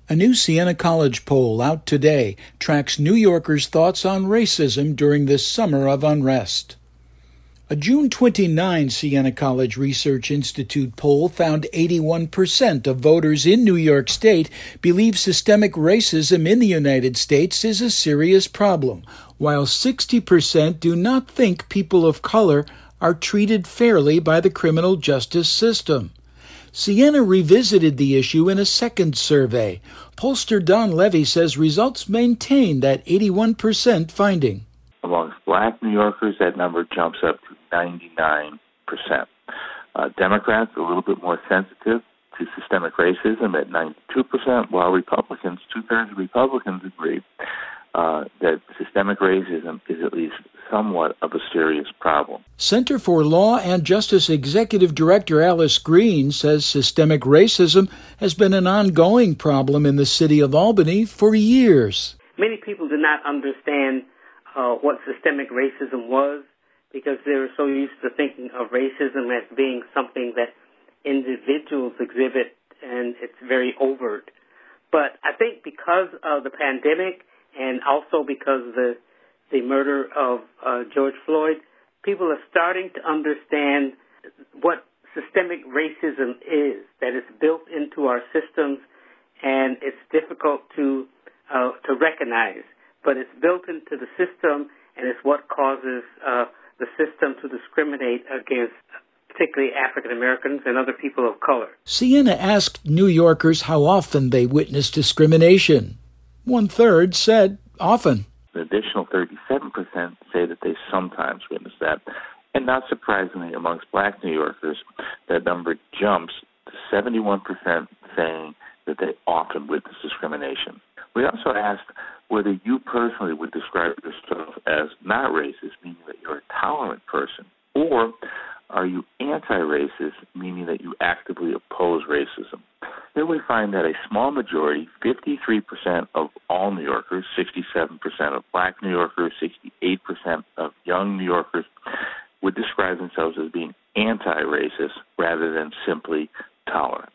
A new Siena College poll out today tracks New Yorkers' thoughts on racism during this summer of unrest. A June 29 Siena College Research Institute poll found 81% of voters in New York State believe systemic racism in the United States is a serious problem, while 60% do not think people of color are treated fairly by the criminal justice system. Siena revisited the issue in a second survey. Pollster Don Levy says results maintain that 81% finding. Amongst black New Yorkers, that number jumps up to 99%. Democrats, a little bit more sensitive to systemic racism at 92%, while Republicans, two-thirds of Republicans agree that systemic racism is at least somewhat of a serious problem. Center for Law and Justice Executive Director Alice Green says systemic racism has been an ongoing problem in the city of Albany for years. Many people did not understand what systemic racism was because they were so used to thinking of racism as being something that individuals exhibit, and it's very overt. But I think because of the pandemic and also because of the murder of George Floyd, people are starting to understand what systemic racism is, that it's built into our systems and it's difficult to recognize. But it's built into the system, and it's what causes the system to discriminate against particularly African Americans and other people of color. Siena asked New Yorkers how often they witness discrimination. 1/3 said often. An additional 37% say that they sometimes witness that. And not surprisingly, amongst black New Yorkers, that number jumps to 71% saying that they often witness discrimination. We also asked whether you personally would describe yourself as not racist, meaning that you're a tolerant person, or are you anti-racist, meaning that you actively oppose racism? Then we find that a small majority, 53% of all New Yorkers, 67% of black New Yorkers, 68% of young New Yorkers, would describe themselves as being anti-racist rather than simply tolerant.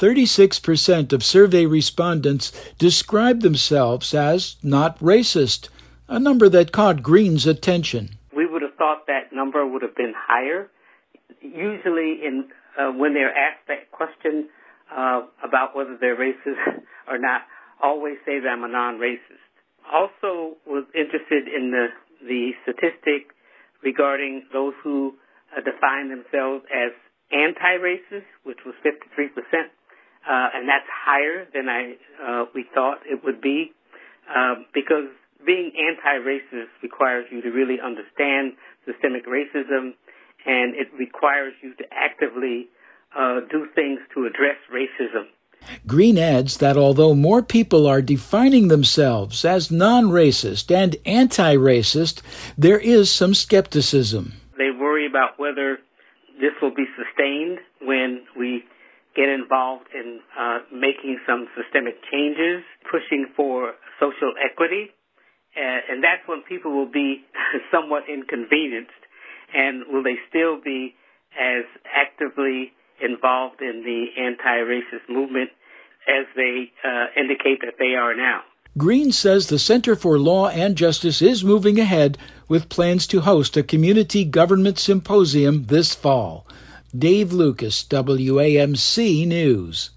36% of survey respondents described themselves as not racist, a number that caught Green's attention. We would have thought that number would have been higher. Usually when they're asked that question about whether they're racist or not, always say that I'm a non-racist. Also was interested in the statistic regarding those who define themselves as anti-racist, which was 53%. And that's higher than we thought it would be, because being anti-racist requires you to really understand systemic racism, and it requires you to actively do things to address racism. Green adds that although more people are defining themselves as non-racist and anti-racist, there is some skepticism. They worry about whether this will be sustained when we get involved in making some systemic changes, pushing for social equity, and that's when people will be somewhat inconvenienced. And will they still be as actively involved in the anti-racist movement as they indicate that they are now? Green says the Center for Law and Justice is moving ahead with plans to host a community government symposium this fall. Dave Lucas, WAMC News.